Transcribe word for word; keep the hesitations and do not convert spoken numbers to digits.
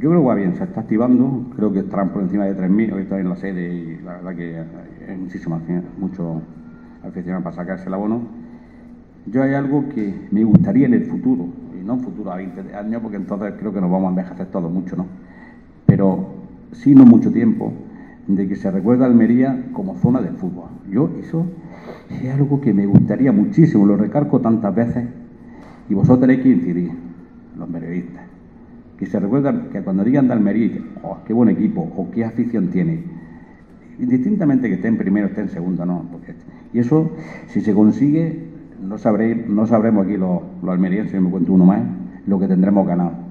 Yo creo que va bien, se está activando, creo que estarán por encima de tres mil, hoy está en la sede y la verdad que hay muchísima gente, mucho aficionados para sacarse el abono. Yo hay algo que me gustaría en el futuro, y no en futuro a veinte años, porque entonces creo que nos vamos a envejecer todos mucho, ¿no? Pero sí no mucho tiempo, de que se recuerda a Almería como zona de fútbol. Yo eso es algo que me gustaría muchísimo, lo recalco tantas veces, y vosotros tenéis que incidir, los periodistas, que se recuerdan que cuando digan de Almería, dicen, oh, qué buen equipo, o qué afición tiene, indistintamente que esté en primero, esté en segundo, no, porque, y eso, si se consigue, no, sabréis, no sabremos aquí los, los almerienses, si me cuento uno más, lo que tendremos ganado.